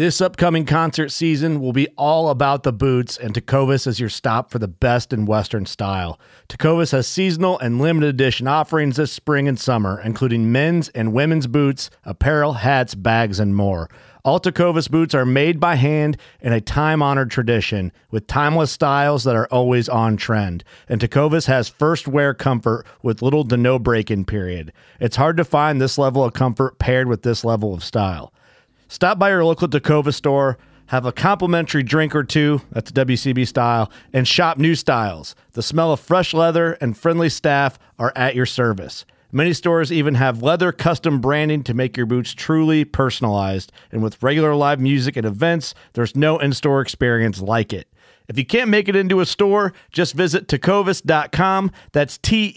This upcoming concert season will be all about the boots, and Tecovas is your stop for the best in Western style. Tecovas has seasonal and limited edition offerings this spring and summer, including men's and women's boots, apparel, hats, bags, and more. All Tecovas boots are made by hand in a time-honored tradition with timeless styles that are always on trend. And Tecovas has first wear comfort with little to no break-in period. It's hard to find this level of comfort paired with this level of style. Stop by your local Tecovas store, have a complimentary drink or two, that's WCB style, and shop new styles. The smell of fresh leather and friendly staff are at your service. Many stores even have leather custom branding to make your boots truly personalized. And with regular live music and events, there's no in-store experience like it. If you can't make it into a store, just visit tecovas.com. That's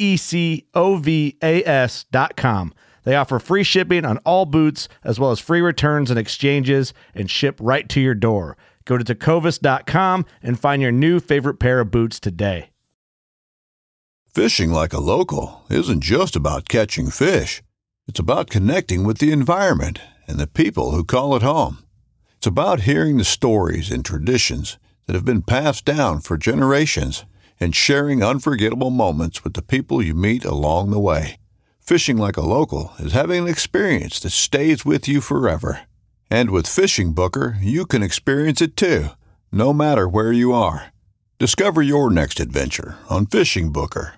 TECOVAS.com. They offer free shipping on all boots, as well as free returns and exchanges, and ship right to your door. Go to tecovas.com and find your new favorite pair of boots today. Fishing like a local isn't just about catching fish. It's about connecting with the environment and the people who call it home. It's about hearing the stories and traditions that have been passed down for generations and sharing unforgettable moments with the people you meet along the way. Fishing like a local is having an experience that stays with you forever. And with Fishing Booker, you can experience it too, no matter where you are. Discover your next adventure on Fishing Booker.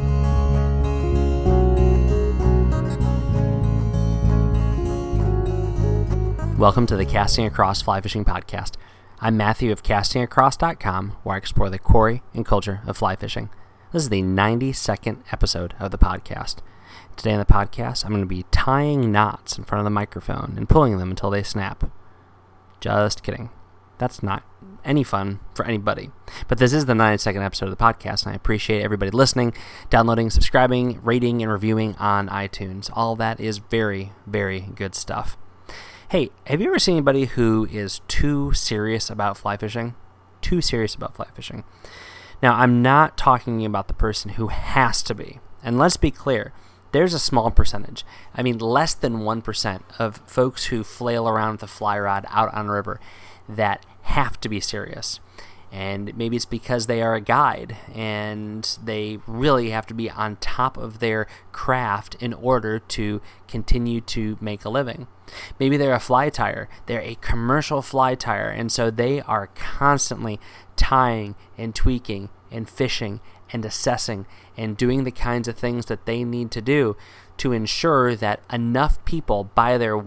Welcome to the Casting Across Fly Fishing Podcast. I'm Matthew of CastingAcross.com, where I explore the quarry and culture of fly fishing. This is the 92nd episode of the podcast. Today on the podcast, I'm going to be tying knots in front of the microphone and pulling them until they snap. Just kidding. That's not any fun for anybody. But this is the 92nd episode of the podcast, and I appreciate everybody listening, downloading, subscribing, rating, and reviewing on iTunes. All that is very, very good stuff. Hey, have you ever seen anybody who is too serious about fly fishing? Too serious about fly fishing. Now, I'm not talking about the person who has to be. And let's be clear. There's a small percentage. I mean, less than 1% of folks who flail around with a fly rod out on a river that have to be serious. And maybe it's because they are a guide and they really have to be on top of their craft in order to continue to make a living. Maybe they're a fly tyer. They're a commercial fly tyer, and so they are constantly tying and tweaking and fishing and assessing and doing the kinds of things that they need to do to ensure that enough people buy their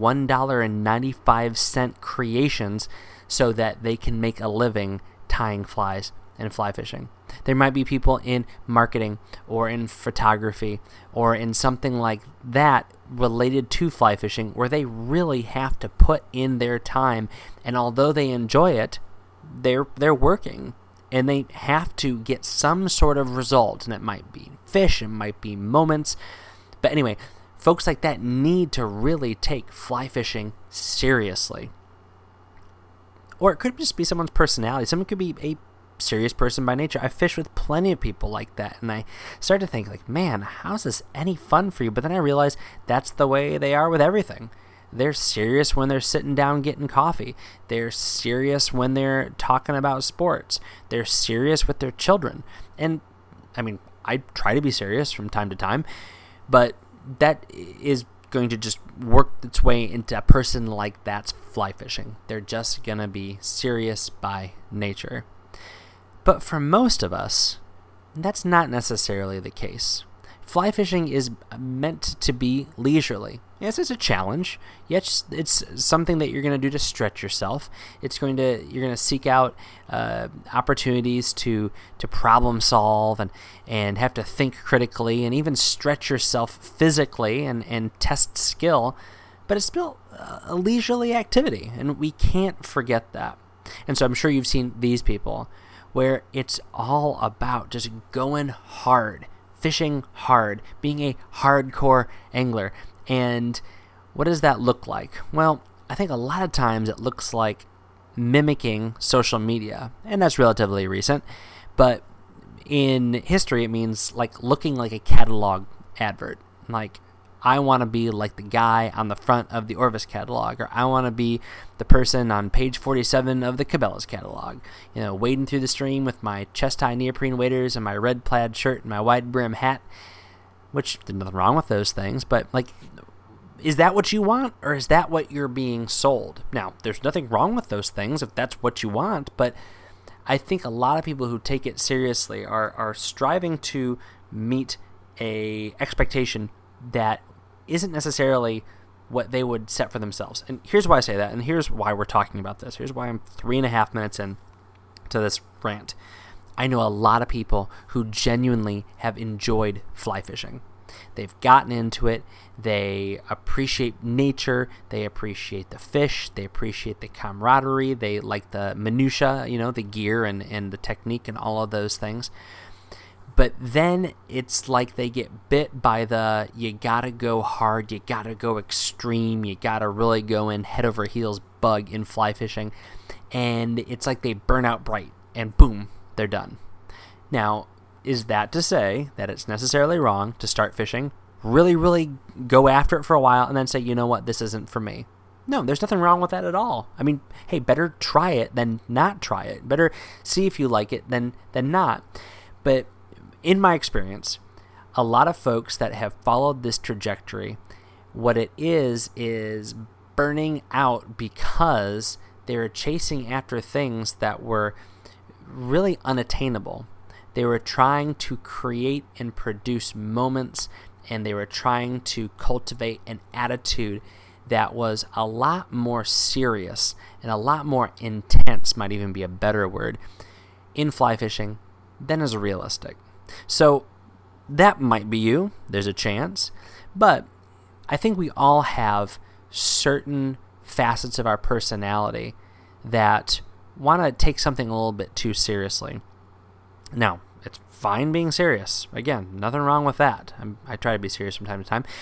$1.95 creations so that they can make a living tying flies and fly fishing. There might be people in marketing or in photography or in something like that related to fly fishing where they really have to put in their time, and although they enjoy it, they're working. And they have to get some sort of result, and it might be fish, it might be moments. But anyway, folks like that need to really take fly fishing seriously. Or it could just be someone's personality. Someone could be a serious person by nature. I fish with plenty of people like that, and I start to think, like, man, how's this any fun for you? But then I realize that's the way they are with everything. They're serious when they're sitting down getting coffee. They're serious when they're talking about sports. They're serious with their children. And, I mean, I try to be serious from time to time, but that is going to just work its way into a person like that's fly fishing. They're just going to be serious by nature. But for most of us, that's not necessarily the case. Fly fishing is meant to be leisurely. Yes, it's a challenge. Yes, it's something that you're going to do to stretch yourself. You're going to seek out opportunities to problem solve and have to think critically and even stretch yourself physically and test skill. But it's still a leisurely activity, and we can't forget that. And so I'm sure you've seen these people where it's all about just going hard, fishing hard, being a hardcore angler. And what does that look like? Well, I think a lot of times it looks like mimicking social media, and that's relatively recent. But in history, it means like looking like a catalog advert. Like, I want to be like the guy on the front of the Orvis catalog, or I want to be the person on page 47 of the Cabela's catalog, wading through the stream with my chest-high neoprene waders and my red plaid shirt and my wide brim hat, which there's nothing wrong with those things, but is that what you want, or is that what you're being sold? Now, there's nothing wrong with those things if that's what you want, but I think a lot of people who take it seriously are striving to meet a expectation that isn't necessarily what they would set for themselves. And here's why I say that, and here's why we're talking about this. Here's why I'm 3.5 minutes in to this rant. I know a lot of people who genuinely have enjoyed fly fishing. They've gotten into it. They appreciate nature. They appreciate the fish. They appreciate the camaraderie. They like the minutia, the gear and the technique and all of those things. But then it's like they get bit by the you gotta go hard, you gotta go extreme, you gotta really go in head over heels bug in fly fishing. And it's like they burn out bright and boom, they're done. Now, is that to say that it's necessarily wrong to start fishing, really, really go after it for a while, and then say, you know what, this isn't for me? No, there's nothing wrong with that at all. I mean, hey, better try it than not try it. Better see if you like it than not. But in my experience, a lot of folks that have followed this trajectory, what it is burning out because they're chasing after things that were really unattainable. They were trying to create and produce moments, and they were trying to cultivate an attitude that was a lot more serious and a lot more intense, might even be a better word, in fly fishing than is realistic. So that might be you. There's a chance. But I think we all have certain facets of our personality that want to take something a little bit too seriously. Now, it's fine being serious. Again, nothing wrong with that. I try to be serious from time to time.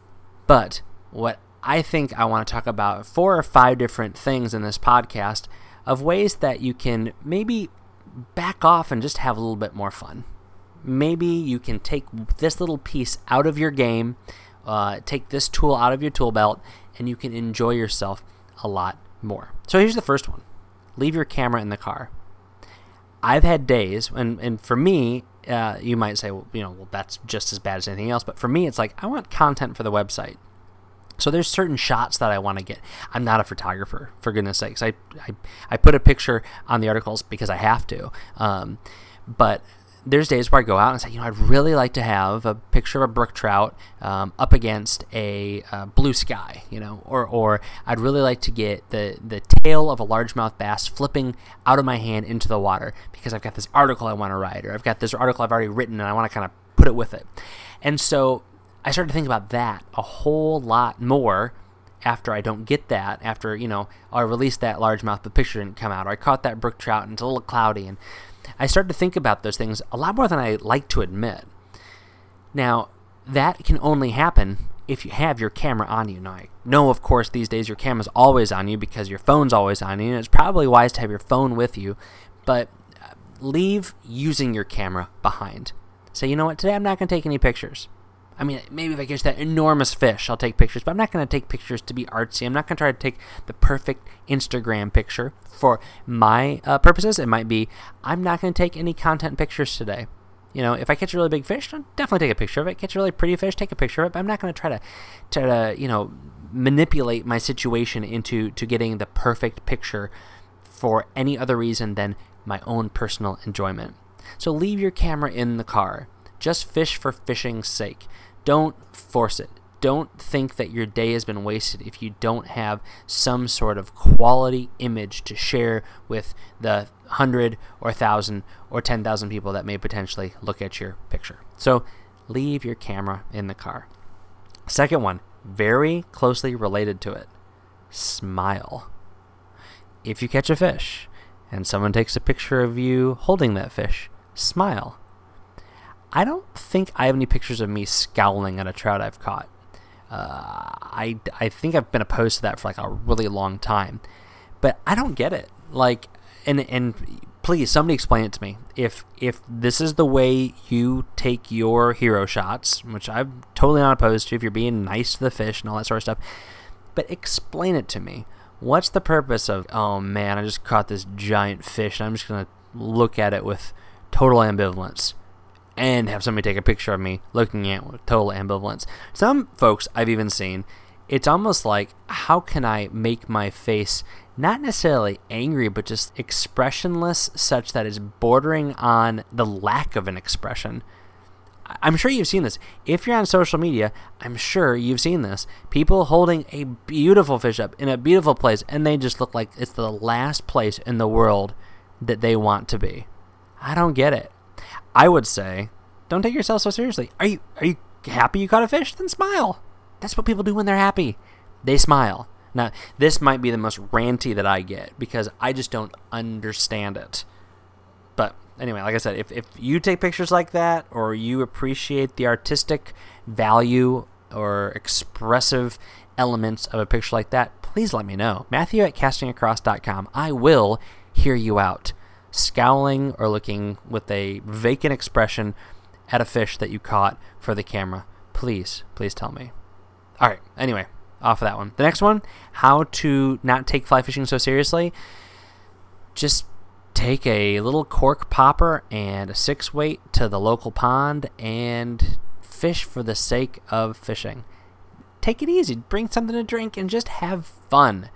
But what I think I want to talk about 4 or 5 different things in this podcast of ways that you can maybe back off and just have a little bit more fun. Maybe you can take this little piece out of your game, take this tool out of your tool belt, and you can enjoy yourself a lot more. So here's the first one. Leave your camera in the car. I've had days, and for me, you might say, well, that's just as bad as anything else. But for me, it's like I want content for the website. So there's certain shots that I want to get. I'm not a photographer, for goodness sakes. I put a picture on the articles because I have to. But there's days where I go out and say, I'd really like to have a picture of a brook trout up against a blue sky, or I'd really like to get the tail of a largemouth bass flipping out of my hand into the water because I've got this article I want to write, or I've got this article I've already written and I want to kind of put it with it. And so I started to think about that a whole lot more after I don't get that, after, I released that largemouth, but the picture didn't come out, or I caught that brook trout and it's a little cloudy, and I started to think about those things a lot more than I like to admit. Now, that can only happen if you have your camera on you. Now, I know, of course, these days your camera's always on you because your phone's always on you, and it's probably wise to have your phone with you, but leave using your camera behind. Say, you know what, today I'm not going to take any pictures. I mean, maybe if I catch that enormous fish, I'll take pictures, but I'm not going to take pictures to be artsy. I'm not going to try to take the perfect Instagram picture. For my purposes, it might be, I'm not going to take any content pictures today. If I catch a really big fish, I'll definitely take a picture of it. Catch a really pretty fish, take a picture of it, but I'm not going to try to manipulate my situation into getting the perfect picture for any other reason than my own personal enjoyment. So leave your camera in the car. Just fish for fishing's sake. Don't force it. Don't think that your day has been wasted if you don't have some sort of quality image to share with the 100 or 1,000 or 10,000 people that may potentially look at your picture. So leave your camera in the car. Second one, very closely related to it. Smile. If you catch a fish and someone takes a picture of you holding that fish, smile. I don't think I have any pictures of me scowling at a trout I've caught. I think I've been opposed to that for like a really long time, but I don't get it. And please, somebody explain it to me. If this is the way you take your hero shots, which I'm totally not opposed to if you're being nice to the fish and all that sort of stuff, but explain it to me. What's the purpose of, oh man, I just caught this giant fish and I'm just going to look at it with total ambivalence and have somebody take a picture of me looking at it with total ambivalence? Some folks I've even seen, it's almost like, how can I make my face not necessarily angry, but just expressionless, such that it's bordering on the lack of an expression? I'm sure you've seen this. If you're on social media, I'm sure you've seen this. People holding a beautiful fish up in a beautiful place, and they just look like it's the last place in the world that they want to be. I don't get it. I would say, don't take yourself so seriously. Are you happy you caught a fish? Then smile. That's what people do when they're happy. They smile. Now, this might be the most ranty that I get because I just don't understand it. But anyway, like I said, if you take pictures like that, or you appreciate the artistic value or expressive elements of a picture like that, please let me know. Matthew@castingacross.com. I will hear you out. Scowling or looking with a vacant expression at a fish that you caught for the camera. Please tell me. All right, anyway, off of that one. The next one, how to not take fly fishing so seriously. Just take a little cork popper and a 6-weight to the local pond and fish for the sake of fishing. Take it easy. Bring something to drink and just have fun.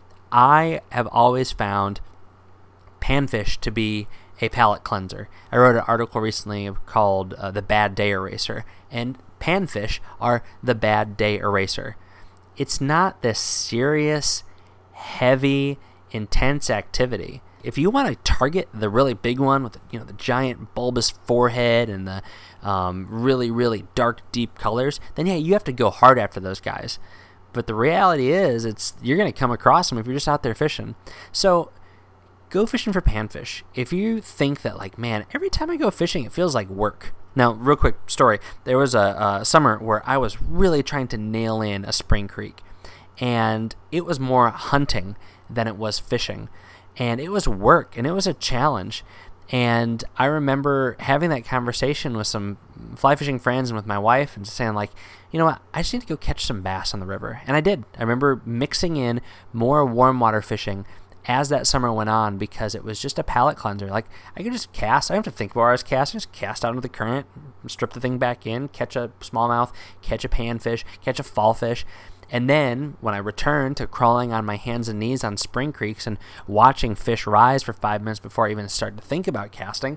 I have always found panfish to be a palate cleanser. I wrote an article recently called The Bad Day Eraser, and panfish are the bad day eraser. It's not this serious, heavy, intense activity. If you want to target the really big one with the giant bulbous forehead and the really, really dark, deep colors, then yeah, you have to go hard after those guys. But the reality is, you're going to come across them if you're just out there fishing. So go fishing for panfish. If you think that, like, man, every time I go fishing, it feels like work. Now, real quick story. There was a summer where I was really trying to nail in a spring creek, and it was more hunting than it was fishing. And it was work, and it was a challenge. And I remember having that conversation with some fly fishing friends and with my wife, and just saying, like, you know what, I just need to go catch some bass on the river. And I did. I remember mixing in more warm water fishing as that summer went on, because it was just a palate cleanser. Like, I could just cast. I don't have to think about where I was casting. Just cast out into the current, strip the thing back in, catch a smallmouth, catch a panfish, catch a fall fish. And then when I returned to crawling on my hands and knees on spring creeks and watching fish rise for 5 minutes before I even started to think about casting,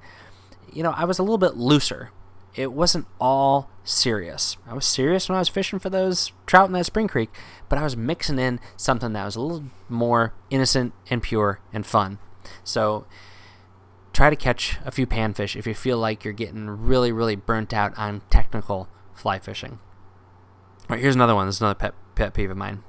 I was a little bit looser. It wasn't all serious. I was serious when I was fishing for those trout in that spring creek, but I was mixing in something that was a little more innocent and pure and fun. So try to catch a few panfish if you feel like you're getting really, really burnt out on technical fly fishing. All right, here's another one. This is another pet peeve of mine.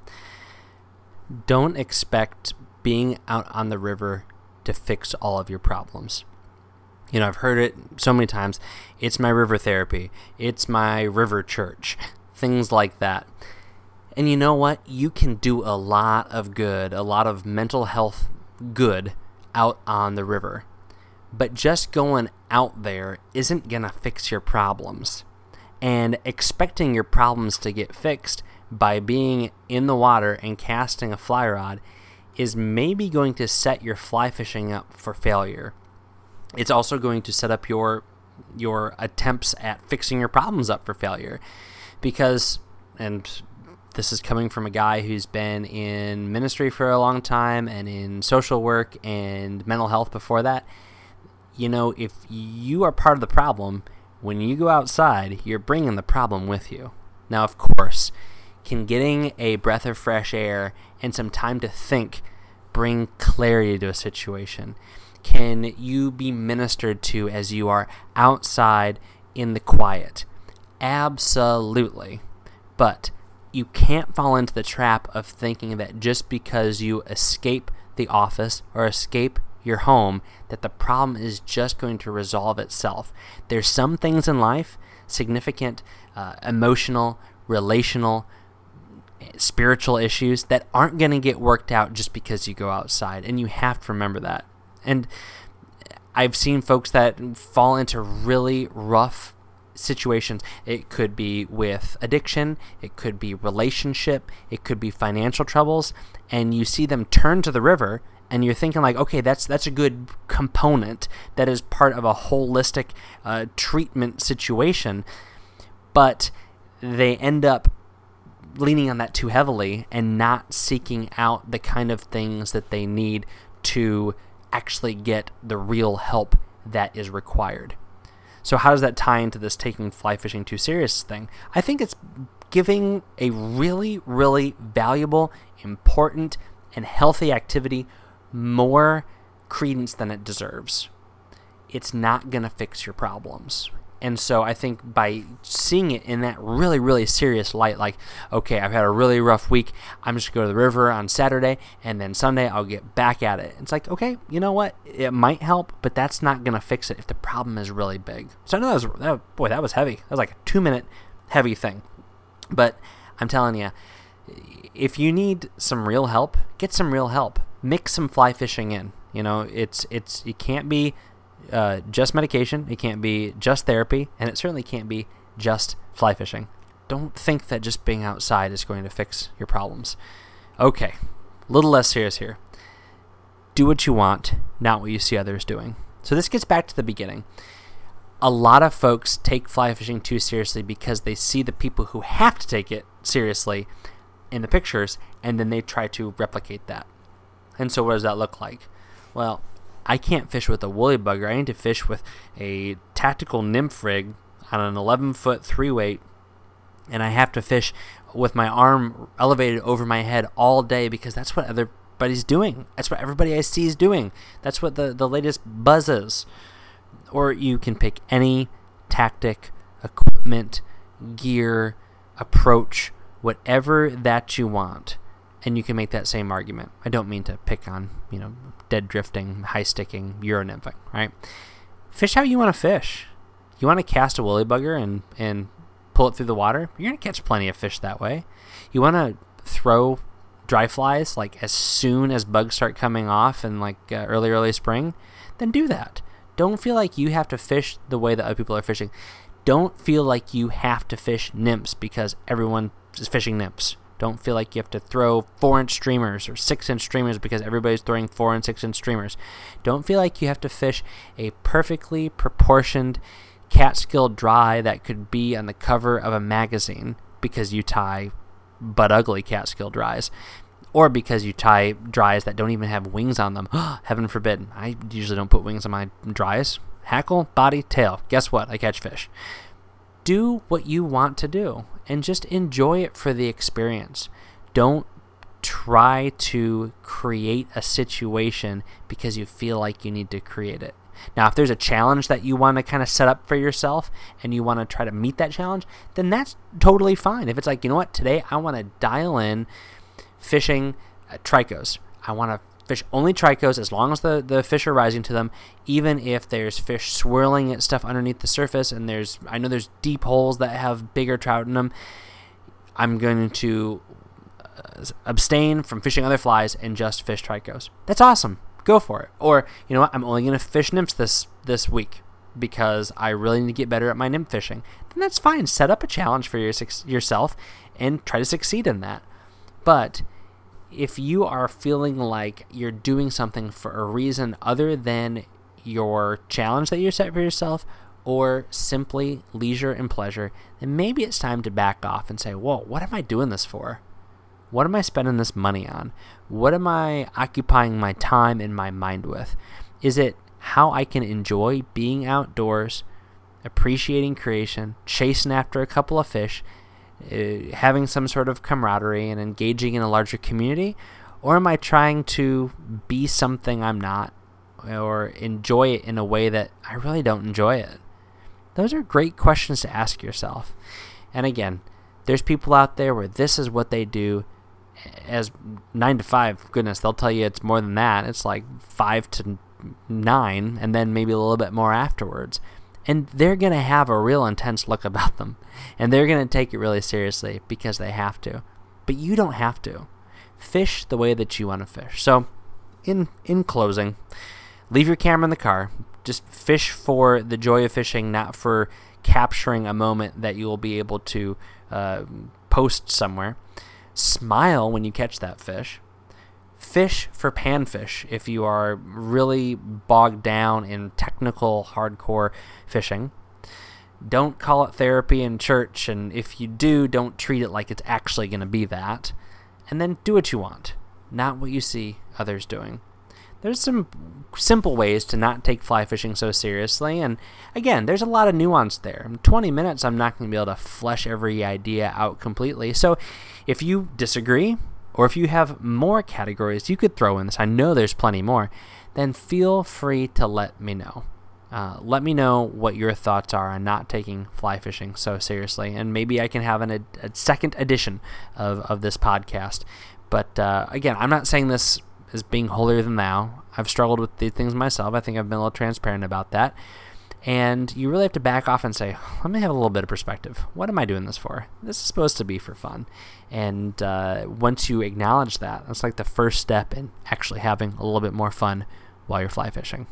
Don't expect being out on the river to fix all of your problems. I've heard it so many times. It's my river therapy. It's my river church. Things like that. And you know what? You can do a lot of good, a lot of mental health good out on the river. But just going out there isn't going to fix your problems. And expecting your problems to get fixed by being in the water and casting a fly rod is maybe going to set your fly fishing up for failure. It's also going to set up your attempts at fixing your problems up for failure. Because, and this is coming from a guy who's been in ministry for a long time and in social work and mental health before that, if you are part of the problem, when you go outside, you're bringing the problem with you. Now, of course, can getting a breath of fresh air and some time to think bring clarity to a situation? Can you be ministered to as you are outside in the quiet? Absolutely. But you can't fall into the trap of thinking that just because you escape the office or escape your home, that the problem is just going to resolve itself. There's some things in life, significant emotional, relational, spiritual issues, that aren't going to get worked out just because you go outside, and you have to remember that. And I've seen folks that fall into really rough situations. It could be with addiction, it could be relationship, it could be financial troubles, and you see them turn to the river, and you're thinking like, okay, that's a good component that is part of a holistic treatment situation, but they end up leaning on that too heavily and not seeking out the kind of things that they need to actually get the real help that is required. So how does that tie into this taking fly fishing too serious thing? I think it's giving a really, really valuable, important, and healthy activity more credence than it deserves. It's not going to fix your problems. And so I think by seeing it in that really, really serious light, like, okay, I've had a really rough week, I'm just going to go to the river on Saturday, and then Sunday I'll get back at it. It's like, okay, you know what? It might help, but that's not going to fix it if the problem is really big. So I know that was heavy. That was like a 2-minute heavy thing. But I'm telling you, if you need some real help, get some real help. Mix some fly fishing in. You know, it can't be just medication, it can't be just therapy, and it certainly can't be just fly fishing. Don't think that just being outside is going to fix your problems. Okay, a little less serious here. Do what you want, not what you see others doing. So this gets back to the beginning. A lot of folks take fly fishing too seriously because they see the people who have to take it seriously in the pictures, and then they try to replicate that. And so what does that look like? Well, I can't fish with a woolly bugger. I need to fish with a tactical nymph rig on an 11-foot 3-weight, and I have to fish with my arm elevated over my head all day because that's what everybody's doing. That's what everybody I see is doing. That's what the latest buzz is. Or you can pick any tactic, equipment, gear, approach, whatever that you want, and you can make that same argument. I don't mean to pick on, dead drifting, high sticking, Euro nymphing, right? Fish how you want to fish. You want to cast a woolly bugger and pull it through the water? You're going to catch plenty of fish that way. You want to throw dry flies like as soon as bugs start coming off in like early spring? Then do that. Don't feel like you have to fish the way that other people are fishing. Don't feel like you have to fish nymphs because everyone is fishing nymphs. Don't feel like you have to throw 4-inch streamers or 6-inch streamers because everybody's throwing 4 and 6-inch streamers. Don't feel like you have to fish a perfectly proportioned Catskill dry that could be on the cover of a magazine because you tie butt ugly Catskill dries, or because you tie dries that don't even have wings on them. Heaven forbid. I usually don't put wings on my dries. Hackle, body, tail. Guess what? I catch fish. Do what you want to do and just enjoy it for the experience. Don't try to create a situation because you feel like you need to create it. Now, if there's a challenge that you want to kind of set up for yourself and you want to try to meet that challenge, then that's totally fine. If it's like, you know what, today I want to dial in fishing tricos. I want to fish only tricos as long as the fish are rising to them, even if there's fish swirling at stuff underneath the surface and I know there's deep holes that have bigger trout in them. I'm going to abstain from fishing other flies and just fish tricos. That's awesome. Go for it. Or, you know what, I'm only going to fish nymphs this week because I really need to get better at my nymph fishing. Then that's fine. Set up a challenge for yourself and try to succeed in that. But if you are feeling like you're doing something for a reason other than your challenge that you set for yourself or simply leisure and pleasure, then maybe it's time to back off and say, whoa, what am I doing this for? What am I spending this money on? What am I occupying my time and my mind with? Is it how I can enjoy being outdoors, appreciating creation, chasing after a couple of fish, having some sort of camaraderie and engaging in a larger community? Or am I trying to be something I'm not or enjoy it in a way that I really don't enjoy it? Those are great questions to ask yourself. And again, there's people out there where this is what they do as 9 to 5. Goodness, they'll tell you it's more than that. It's like 5 to 9 and then maybe a little bit more afterwards. And they're going to have a real intense look about them. And they're going to take it really seriously because they have to. But you don't have to. Fish the way that you want to fish. So, in closing, leave your camera in the car. just fish for the joy of fishing, not for capturing a moment that you will be able to post somewhere. Smile when you catch that fish. Fish for panfish if you are really bogged down in technical, hardcore fishing. Don't call it therapy in church, and if you do, don't treat it like it's actually going to be that. And then do what you want, not what you see others doing. There's some simple ways to not take fly fishing so seriously, and again, there's a lot of nuance there. In 20 minutes, I'm not going to be able to flesh every idea out completely. So if you disagree, or if you have more categories you could throw in this, I know there's plenty more, then feel free to let me know. Let me know what your thoughts are on not taking fly fishing so seriously, and maybe I can have a second edition of this podcast. But again, I'm not saying this as being holier than thou. I've struggled with these things myself. I think I've been a little transparent about that. And you really have to back off and say, let me have a little bit of perspective. What am I doing this for? This is supposed to be for fun. And once you acknowledge that, that's like the first step in actually having a little bit more fun while you're fly fishing.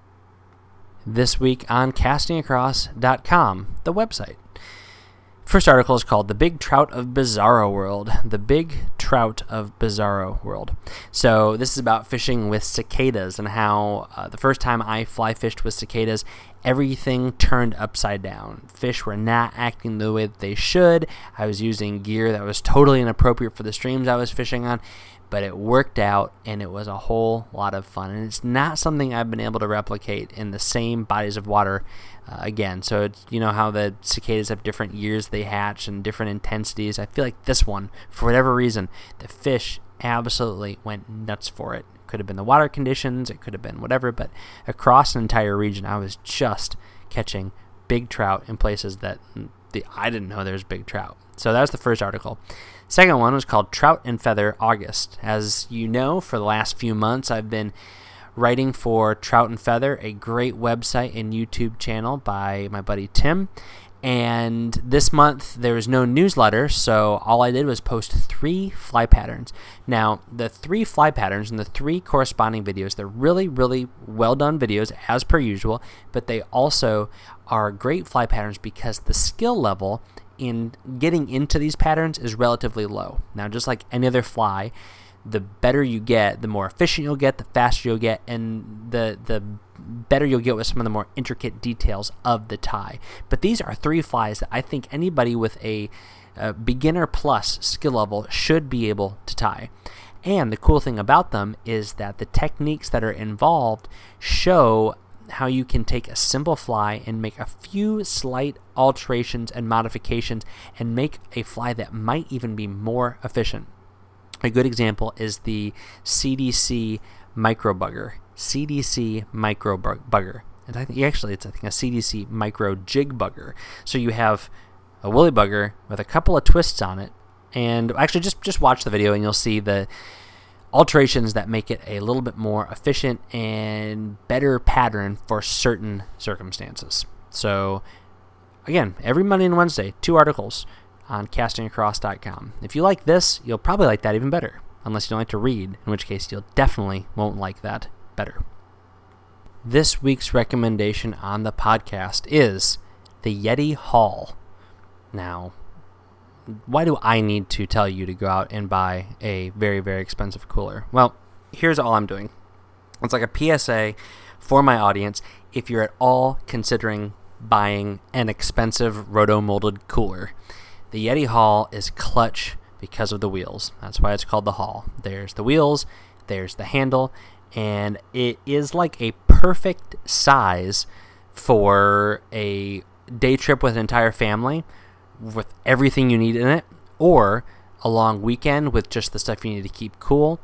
This week on castingacross.com, the website. First article is called The Big Trout of Bizarro World. The Big Trout of Bizarro World. So this is about fishing with cicadas and how the first time I fly fished with cicadas, everything turned upside down. Fish were not acting the way that they should. I was using gear that was totally inappropriate for the streams I was fishing on, but it worked out and it was a whole lot of fun. And it's not something I've been able to replicate in the same bodies of water again. So it's, you know how the cicadas have different years they hatch and different intensities. I feel like this one, for whatever reason, the fish absolutely went nuts for it. Could have been the water conditions, it could have been whatever, but across an entire region, I was just catching big trout in places that I didn't know there was big trout. So that was the first article. Second one was called Trout and Feather August. As you know, for the last few months, I've been writing for Trout and Feather, a great website and YouTube channel by my buddy Tim. And this month, there was no newsletter, so all I did was post 3 fly patterns. Now, the 3 fly patterns and the 3 corresponding videos, they're really, really well-done videos, as per usual, but they also are great fly patterns because the skill level in getting into these patterns is relatively low. Now, just like any other fly, the better you get, the more efficient you'll get, the faster you'll get, and the better you'll get with some of the more intricate details of the tie. But these are 3 flies that I think anybody with a beginner plus skill level should be able to tie. And the cool thing about them is that the techniques that are involved show how you can take a simple fly and make a few slight alterations and modifications and make a fly that might even be more efficient. A good example is the CDC Micro Bugger. CDC Micro Bugger. And I think it's a CDC Micro Jig Bugger. So you have a woolly bugger with a couple of twists on it. And actually, just watch the video and you'll see the alterations that make it a little bit more efficient and better pattern for certain circumstances. So again, every Monday and Wednesday, 2 articles on castingacross.com. If you like this, you'll probably like that even better, unless you don't like to read, in which case you'll definitely won't like that better. This week's recommendation on the podcast is the Yeti Haul. Now, why do I need to tell you to go out and buy a very, very expensive cooler? Well, here's all I'm doing. It's like a PSA for my audience. If you're at all considering buying an expensive roto-molded cooler, the Yeti Haul is clutch because of the wheels. That's why it's called the Haul. There's the wheels, there's the handle, and it is like a perfect size for a day trip with an entire family with everything you need in it, or a long weekend with just the stuff you need to keep cool,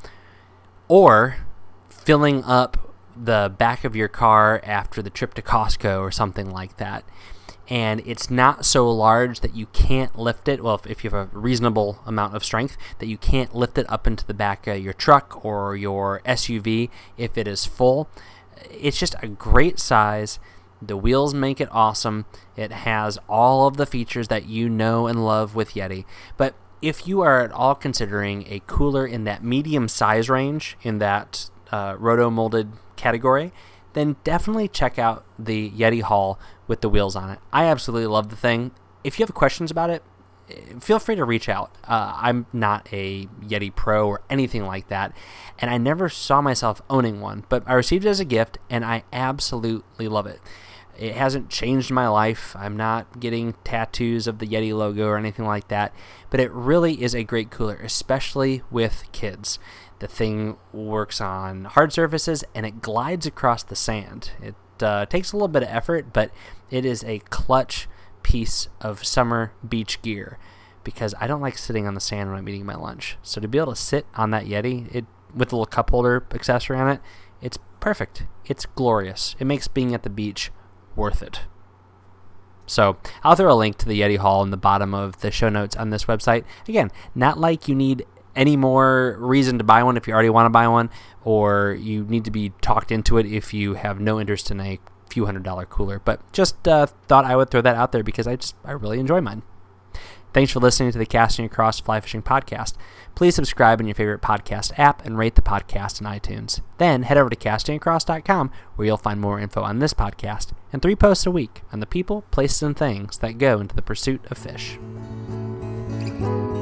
or filling up the back of your car after the trip to Costco or something like that. And it's not so large that you can't lift it. Well, if you have a reasonable amount of strength, that you can't lift it up into the back of your truck or your SUV if it is full. It's just a great size. The wheels make it awesome. It has all of the features that you know and love with Yeti. But if you are at all considering a cooler in that medium size range, in that roto-molded category, then definitely check out the Yeti Haul with the wheels on it. I absolutely love the thing. If you have questions about it, feel free to reach out. I'm not a Yeti Pro or anything like that, and I never saw myself owning one, but I received it as a gift, and I absolutely love it. It hasn't changed my life. I'm not getting tattoos of the Yeti logo or anything like that, but it really is a great cooler, especially with kids. The thing works on hard surfaces, and it glides across the sand. It takes a little bit of effort, but it is a clutch piece of summer beach gear, because I don't like sitting on the sand when I'm eating my lunch. So to be able to sit on that Yeti with a little cup holder accessory on it, it's perfect. It's glorious. It makes being at the beach worth it. So I'll throw a link to the Yeti Haul in the bottom of the show notes on this website. Again, not like you need any more reason to buy one if you already want to buy one, or you need to be talked into it if you have no interest in a few $100 cooler, but just thought I would throw that out there because I really enjoy mine. Thanks for listening to the Casting Across Fly Fishing Podcast. Please subscribe in your favorite podcast app and rate the podcast in iTunes. Then head over to castingacross.com, where you'll find more info on this podcast and 3 posts a week on the people, places, and things that go into the pursuit of fish.